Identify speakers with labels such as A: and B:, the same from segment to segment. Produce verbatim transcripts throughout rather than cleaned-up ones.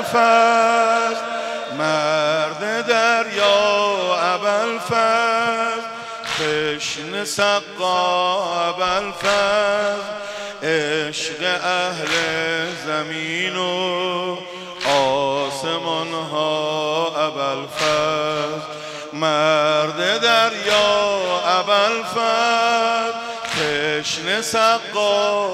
A: ابوالفضل، مرد دریا ابوالفضل، تشنه سقا ابوالفضل، عشق اهل زمین و آسمان ها ابوالفضل، مرد دریا ابوالفضل، تشنه سقا،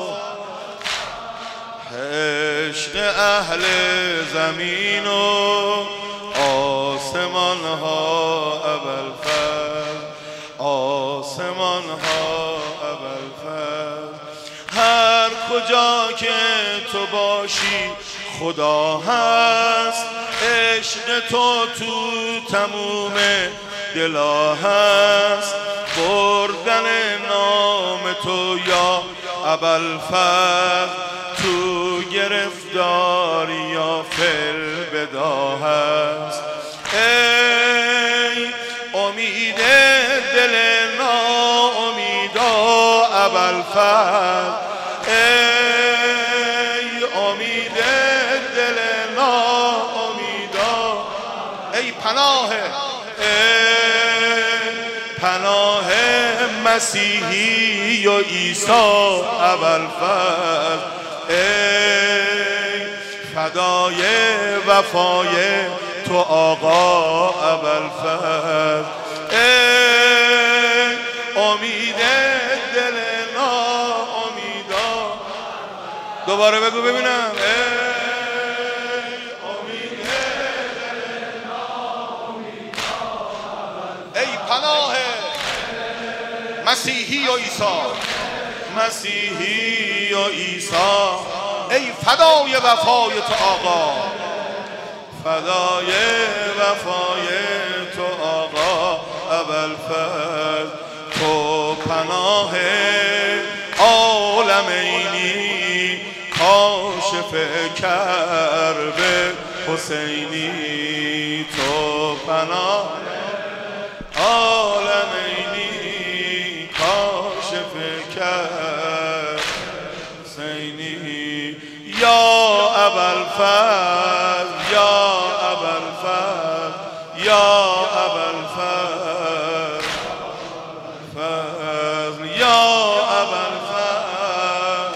A: عشق اهل زمین و آسمان ها ابوالفضل، آسمان ها ابوالفضل. هر کجا که تو باشی خدا هست، عشق تو تو تموم دلا هست، بردن نام تو یا ابوالفضل تو گرفتاری یا فل بدا هست. ای امید دل ناامیدا ابوالفضل، ای امید دل ناامیدا، ای پناه، ای پناه مسیحی و عیسی ابوالفضل، ای فدای وفای تو آقا ابوالفضل، ای امید دل ناامیدا. دوباره بگو ببینم. ای امید دل ناامیدا، ای پناه مسیحی و عیسی، مسیحی و عیسی، ای فدای وفای تو آقا، فدای وفای تو آقا ابوالفضل. تو پناه عالمینی، کاشف کرب حسینی، تو پناه عالمینی، کاشف کرب حسینی، یا ابوالفضل، یا ابوالفضل، یا ابوالفضل، فضل یا ابوالفضل.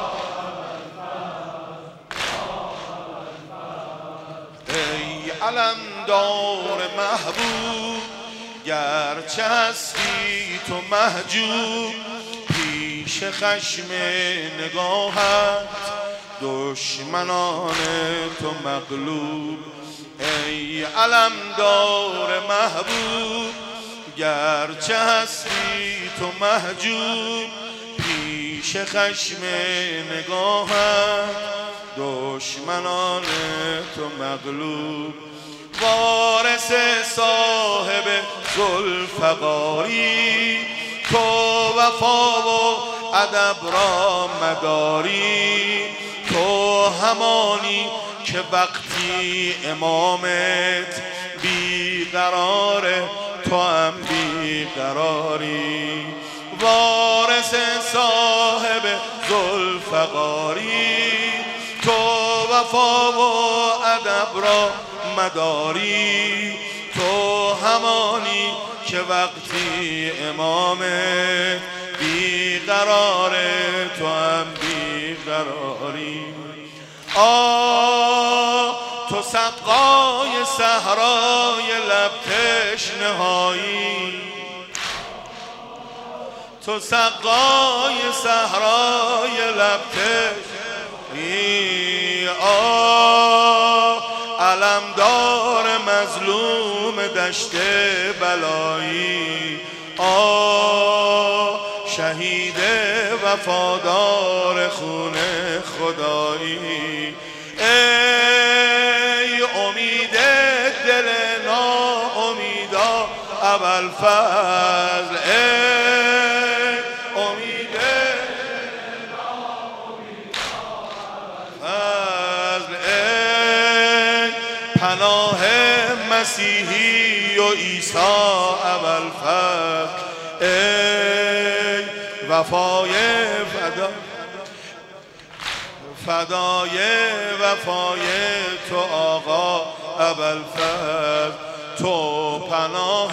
A: ای علمدار محبوب، گرچه هستی تو محجوب، پیش خشم نگاهت دشمنان تو مغلوب. ای علمدار محبوب، گرچه هستی تو محجوب، پیش خشم نگاهت دشمنان تو مغلوب. وارث صاحب ذوالفقاری، تو وفا و ادب را مداری، تو همانی که وقتی امامت بیقراره تو هم بیقراری. وارث صاحب ذوالفقاری، تو وفا و ادب را مداری، تو همانی که وقتی امامت بیقراره تو هم بیقراری. آه تو سقای صحرای لب تشنهایی، تو سقای صحرای لب تشنهایی. آه علمدار مظلوم دشت بلایی، آه شهید وفادار خون خدایی. ای امید دل ناامیدا ابوالفضل، ای امید دل ناامیدا ابوالفضل، ای پناه مسیحی و عیسی ابوالفضل، ای وفای فدا فدای وفای تو آقا ابوالفضل، تو پناه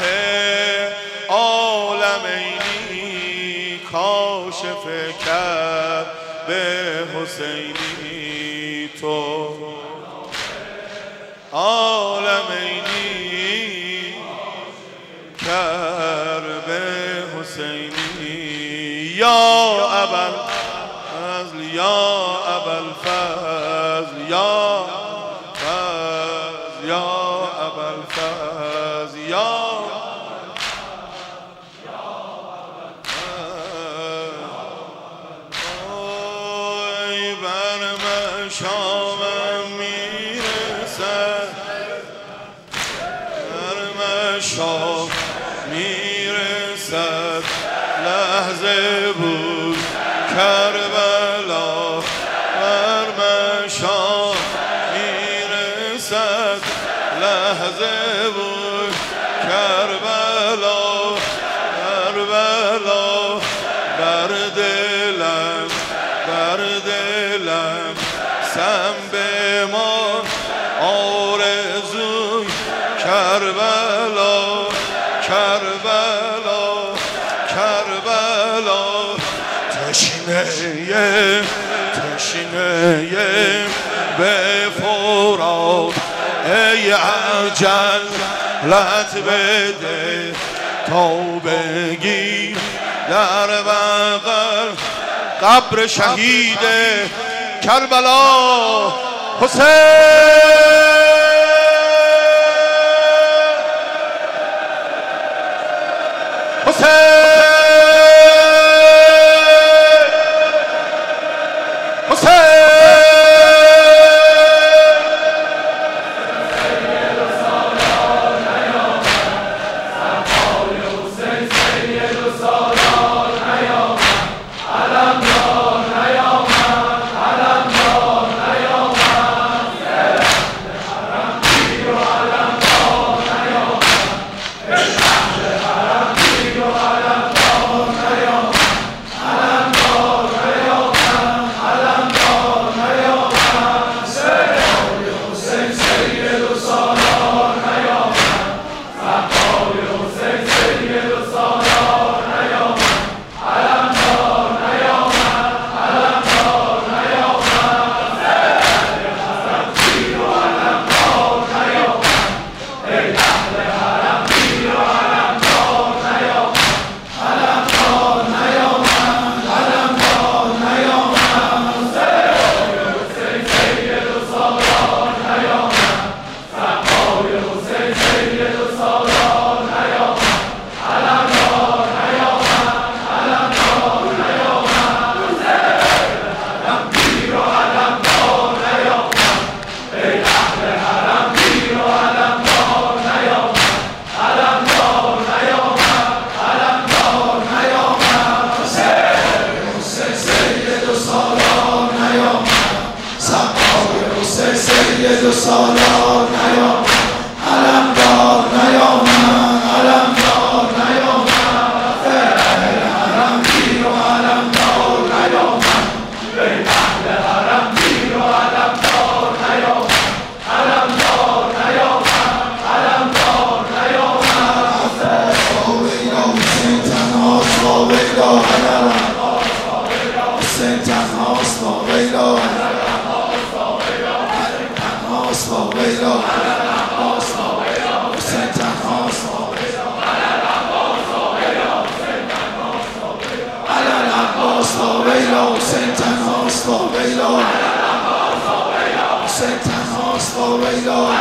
A: عالمینی، کاشف کرب حسینی، تو عالمینی کرب حسینی. یا ابوالفضل یا ابوالفضل یا فضل یا ابوالفضل یا ای بر مشامم میرسد، بر مشام میرسد لحظه بود کربلا، بر مشام میرسد لحظه بود کربلا، کربلا بر دلم بر دلم سم به ما آرزوی کربلا، کربلا کربلا تشنه تشنه به فرات، ای عجل لط بده تا بگی در بغل قبر شهید کربلا حسین. حسین حسین
B: سید و سالار نیامد، علمدار نیامد، علمدار نیامد، اهل حرم گیر و علمدار نیامد، اهل حرم گیر و علمدار نیامد، علمدار نیامد، علمدار نیامد. حسین تنهاست با ویلا علم، حسین تنهاست با ویلا با ویلا حسین تنهاست با ویلا علل عباس با ویلا حسین تنهاست با ویلا حسین تنهاست با ویلا